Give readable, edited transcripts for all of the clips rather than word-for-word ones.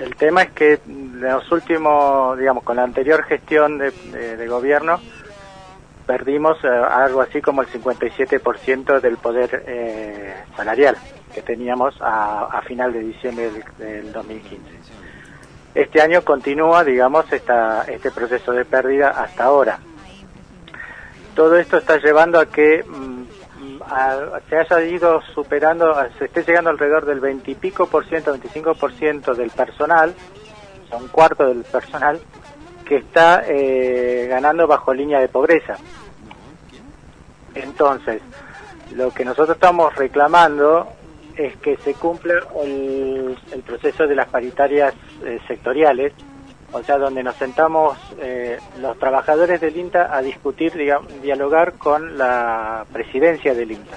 el tema es que en los últimos, digamos, con la anterior gestión de gobierno, perdimos algo así como el 57% del poder salarial que teníamos a final de diciembre del 2015. Este año continúa, digamos, este proceso de pérdida hasta ahora. Todo esto está llevando a que se haya ido superando, se esté llegando alrededor del 20 y pico por ciento, 25% del personal, o sea, un cuarto del personal, que está ganando bajo línea de pobreza. Entonces, lo que nosotros estamos reclamando es que se cumpla el proceso de las paritarias sectoriales, o sea, donde nos sentamos los trabajadores del INTA a discutir, dialogar con la presidencia del INTA.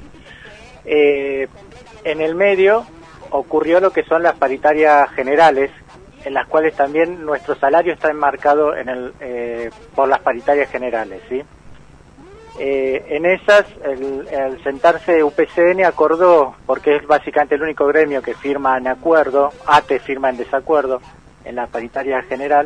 En el medio ocurrió lo que son las paritarias generales, en las cuales también nuestro salario está enmarcado por las paritarias generales, ¿sí? En esas, el sentarse UPCN acordó, porque es básicamente el único gremio que firma en acuerdo, ATE firma en desacuerdo en la paritaria general,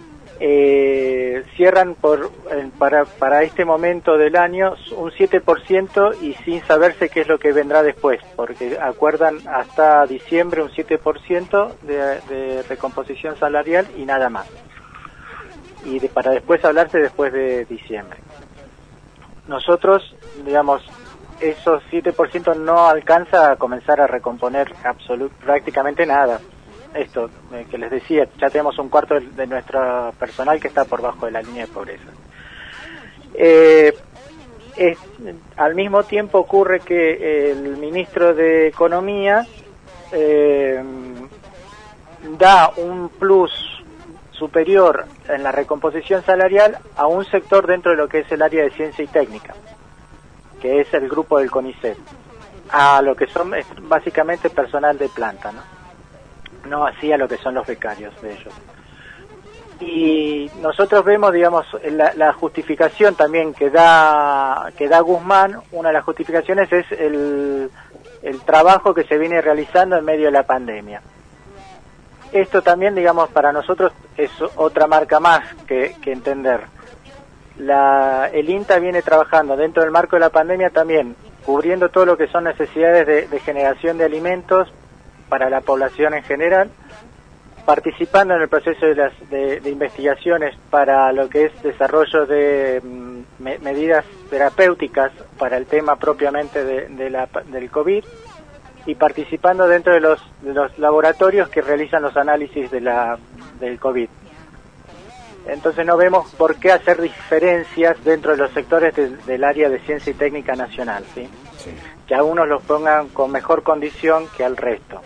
cierran para este momento del año un 7% y sin saberse qué es lo que vendrá después, porque acuerdan hasta diciembre un 7% de recomposición salarial y nada más, y para después hablarse después de diciembre. Nosotros, digamos, esos 7% no alcanza a comenzar a recomponer prácticamente nada. Esto que les decía, ya tenemos un cuarto de nuestro personal que está por bajo de la línea de pobreza. Al mismo tiempo ocurre que el ministro de Economía da un plus superior en la recomposición salarial a un sector dentro de lo que es el área de ciencia y técnica, que es el grupo del CONICET, a lo que son básicamente personal de planta, no así a lo que son los becarios de ellos. Y nosotros vemos, digamos, la justificación también que da Guzmán. Una de las justificaciones es el trabajo que se viene realizando en medio de la pandemia. Esto también, digamos, para nosotros es otra marca más que entender. El INTA viene trabajando dentro del marco de la pandemia también, cubriendo todo lo que son necesidades de generación de alimentos para la población en general, participando en el proceso de investigaciones para lo que es desarrollo de medidas terapéuticas para el tema propiamente del COVID, y participando dentro de los laboratorios que realizan los análisis del COVID. Entonces no vemos por qué hacer diferencias dentro de los sectores del área de ciencia y técnica nacional, ¿sí? Sí. Que a unos los pongan con mejor condición que al resto.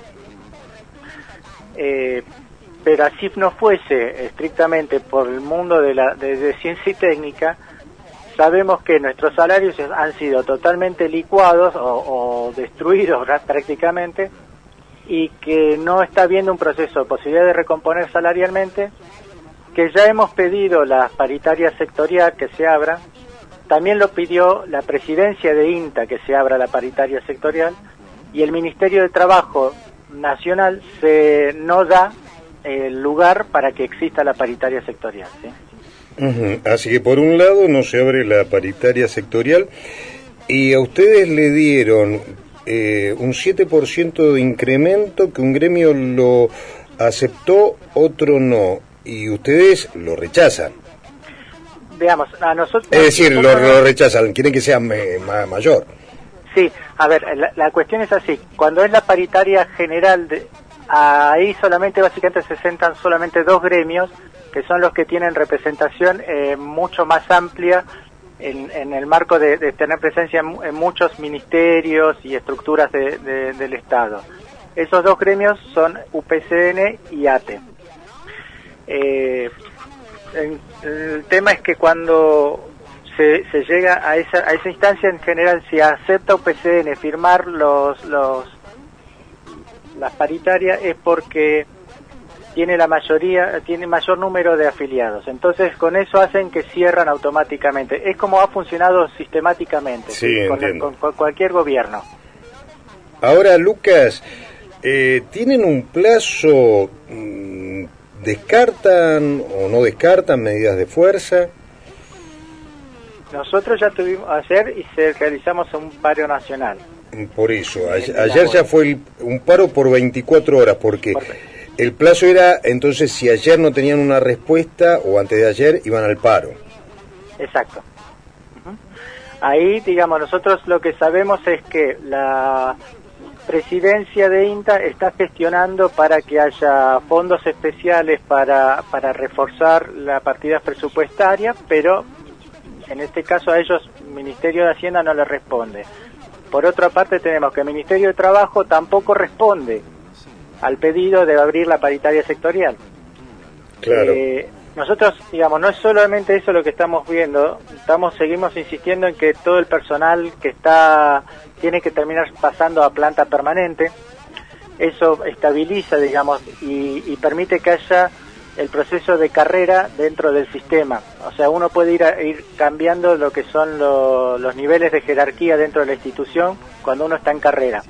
Pero así no fuese estrictamente por el mundo de ciencia y técnica, sabemos que nuestros salarios han sido totalmente licuados o destruidos prácticamente, y que no está habiendo un proceso de posibilidad de recomponer salarialmente, que ya hemos pedido la paritaria sectorial que se abra, también lo pidió la presidencia de INTA que se abra la paritaria sectorial, y el Ministerio de Trabajo Nacional no da el lugar para que exista la paritaria sectorial, ¿sí? Así que por un lado no se abre la paritaria sectorial, y a ustedes le dieron un 7% de incremento, que un gremio lo aceptó, otro no, y ustedes lo rechazan. Veamos, a nosotros... Es decir, lo rechazan, quieren que sea mayor. Sí, a ver, la cuestión es así. Cuando es la paritaria general, ahí solamente básicamente se sentan solamente dos gremios, que son los que tienen representación mucho más amplia en el marco de tener presencia en muchos ministerios y estructuras del Estado. Esos dos gremios son UPCN y ATE. El tema es que cuando se llega a esa instancia, en general, si acepta UPCN firmar las paritarias, es porque tiene mayor número de afiliados. Entonces con eso hacen que cierran automáticamente. Es como ha funcionado sistemáticamente, sí, con cualquier gobierno. Ahora, Lucas, ¿Tienen un plazo? ¿Descartan o no descartan medidas de fuerza? Nosotros ya tuvimos ayer y realizamos un paro nacional. Por eso, ayer ya fue un paro por 24 horas, porque el plazo era, entonces, si ayer no tenían una respuesta, o antes de ayer, iban al paro. Exacto. Ahí, digamos, nosotros lo que sabemos es que la presidencia de INTA está gestionando para que haya fondos especiales para reforzar la partida presupuestaria, pero en este caso a ellos, Ministerio de Hacienda no le responde. Por otra parte tenemos que el Ministerio de Trabajo tampoco responde al pedido de abrir la paritaria sectorial. Claro. Nosotros, digamos, no es solamente eso lo que estamos viendo, seguimos insistiendo en que todo el personal que tiene que terminar pasando a planta permanente. Eso estabiliza, digamos, y permite que haya el proceso de carrera dentro del sistema. O sea, uno puede ir cambiando lo que son los niveles de jerarquía dentro de la institución cuando uno está en carrera.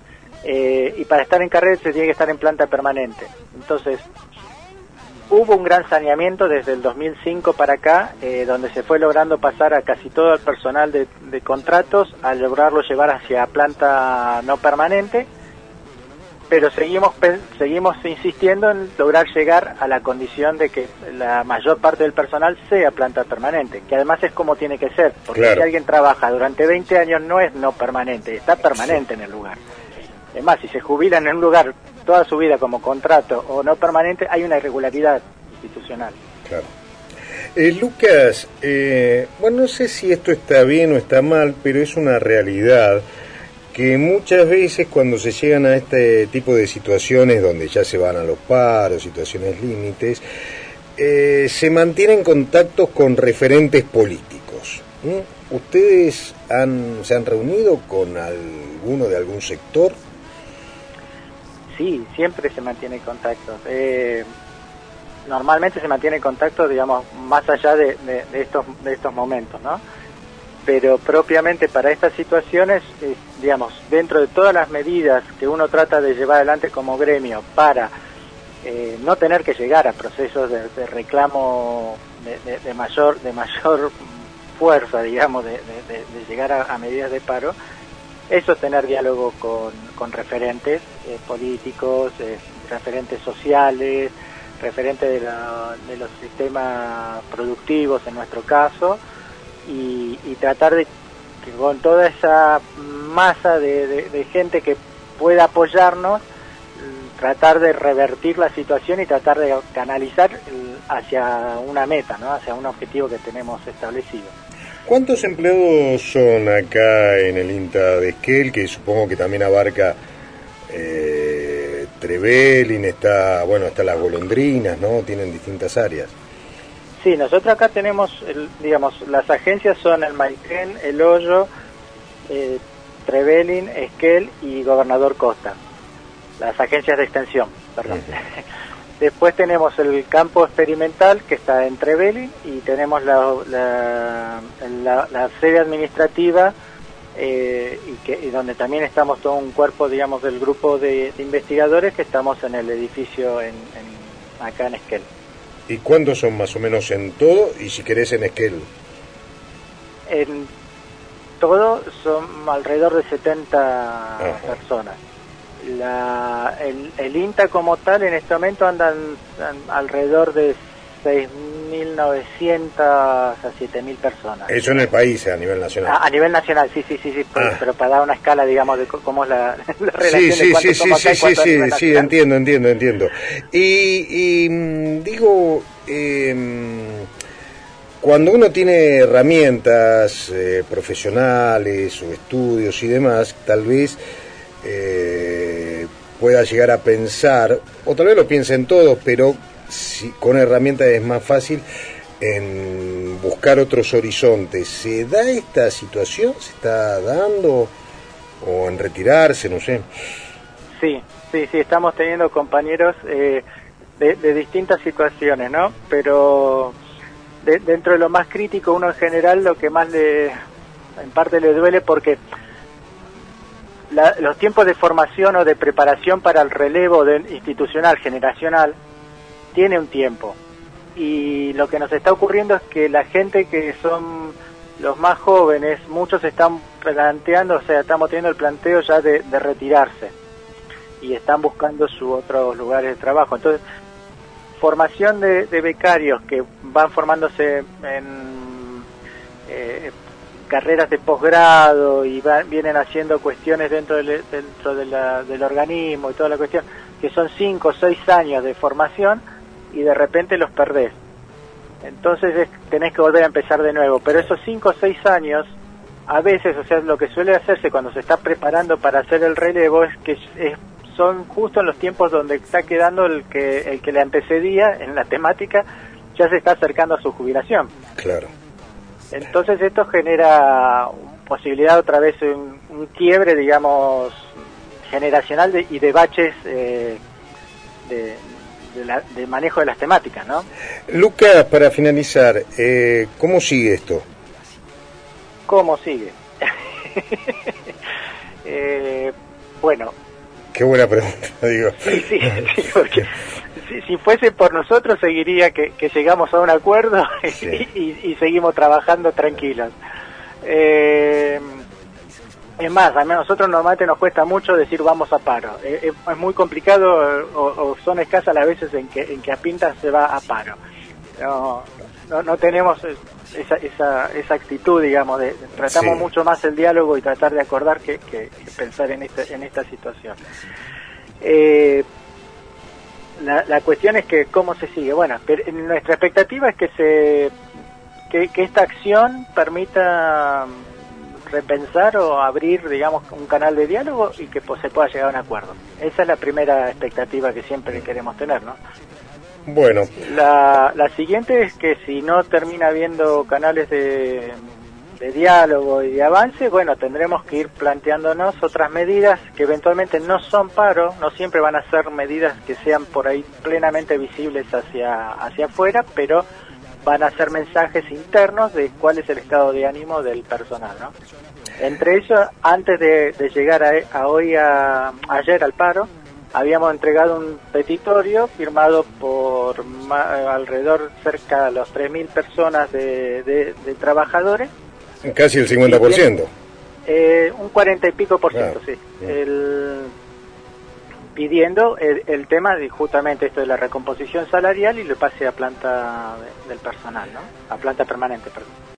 Y para estar en carrera se tiene que estar en planta permanente. Entonces, hubo un gran saneamiento desde el 2005 para acá, donde se fue logrando pasar a casi todo el personal de contratos, a lograrlo llevar hacia planta no permanente, pero seguimos insistiendo en lograr llegar a la condición de que la mayor parte del personal sea planta permanente, que además es como tiene que ser, porque claro, si alguien trabaja durante 20 años no es no permanente, está permanente en el lugar. Es más, si se jubilan en un lugar toda su vida como contrato o no permanente, hay una irregularidad institucional. Claro. Lucas, bueno, no sé si esto está bien o está mal, pero es una realidad que muchas veces cuando se llegan a este tipo de situaciones donde ya se van a los paros, situaciones límites, se mantienen contactos con referentes políticos. ¿Ustedes se han reunido con alguno de algún sector? Sí, siempre se mantiene contacto. Normalmente se mantiene contacto, digamos, más allá de estos momentos, ¿no? Pero propiamente para estas situaciones, digamos, dentro de todas las medidas que uno trata de llevar adelante como gremio para no tener que llegar a procesos de reclamo de mayor fuerza, digamos, de llegar a medidas de paro, eso es tener diálogo con referentes políticos, referentes sociales, referentes de los sistemas productivos en nuestro caso, y tratar de que con toda esa masa de gente que pueda apoyarnos, tratar de revertir la situación y tratar de canalizar hacia una meta, ¿no? Hacia un objetivo que tenemos establecido. ¿Cuántos empleados son acá en el INTA de Esquel, que supongo que también abarca Trevelin, está Las Golondrinas, ¿no? Tienen distintas áreas. Sí, nosotros acá tenemos, digamos, las agencias son el Maitén, El Hoyo, Trevelin, Esquel y Gobernador Costa. Las agencias de extensión, perdón. Después tenemos el campo experimental que está en Trevelin y tenemos la sede administrativa y donde también estamos todo un cuerpo, digamos, del grupo de investigadores que estamos en el edificio acá en Esquel. ¿Y cuántos son más o menos en todo y si querés en Esquel? En todo son alrededor de 70 personas. El INTA como tal en este momento andan alrededor de 6.900 a 7.000 personas. Eso en el país, a nivel nacional. A nivel nacional, sí, pero para dar una escala, digamos, de cómo es la relación de cuánto somos acá y cuánto a nivel nacional. Sí, entiendo. Y digo, cuando uno tiene herramientas profesionales o estudios y demás, tal vez pueda llegar a pensar, o tal vez lo piensen todos, pero con herramientas es más fácil en buscar otros horizontes. ¿Se da esta situación? ¿Se está dando? ¿O en retirarse? No sé. Sí, estamos teniendo compañeros de distintas situaciones, ¿no? Pero dentro de lo más crítico, uno en general lo que más en parte le duele porque los tiempos de formación o de preparación para el relevo institucional, generacional, tiene un tiempo. Y lo que nos está ocurriendo es que la gente que son los más jóvenes, muchos están planteando, o sea, estamos teniendo el planteo ya de retirarse y están buscando sus otros lugares de trabajo. Entonces, formación de becarios que van formándose en carreras de posgrado y vienen haciendo cuestiones dentro del organismo y toda la cuestión, que son 5 o 6 años de formación y de repente los perdés. Entonces tenés que volver a empezar de nuevo, pero esos 5 o 6 años, a veces, o sea, lo que suele hacerse cuando se está preparando para hacer el relevo es que son justo en los tiempos donde está quedando el que le antecedía en la temática, ya se está acercando a su jubilación. Claro. Entonces esto genera posibilidad otra vez un quiebre, digamos, generacional y de baches de manejo de las temáticas, ¿no? Lucas, para finalizar, ¿cómo sigue esto? ¿Cómo sigue? Bueno. Qué buena pregunta, digo. Sí, porque si fuese por nosotros seguiría que llegamos a un acuerdo sí. y seguimos trabajando tranquilos. Es más, a nosotros normalmente nos cuesta mucho decir vamos a paro. Es muy complicado o son escasas las veces en que a Pinta se va a paro. No tenemos esa actitud, digamos, tratamos sí. mucho más el diálogo y tratar de acordar que pensar en esta situación. La cuestión es que cómo se sigue. Bueno, nuestra expectativa es que esta acción permita repensar o abrir, digamos, un canal de diálogo y que se pueda llegar a un acuerdo. Esa es la primera expectativa que siempre queremos tener, ¿no? Bueno. La siguiente es que si no termina habiendo canales de diálogo y de avance, bueno, tendremos que ir planteándonos otras medidas que eventualmente no son paro, no siempre van a ser medidas que sean por ahí plenamente visibles hacia afuera, pero van a ser mensajes internos de cuál es el estado de ánimo del personal, ¿no? Entre ellos, antes de llegar ayer al paro, habíamos entregado un petitorio firmado por alrededor cerca de los 3.000 personas de trabajadores. Casi el 50%. Un 40 y pico por ciento, sí. Pidiendo el tema de justamente esto de la recomposición salarial y lo pase a planta del personal, ¿no? A planta permanente, perdón.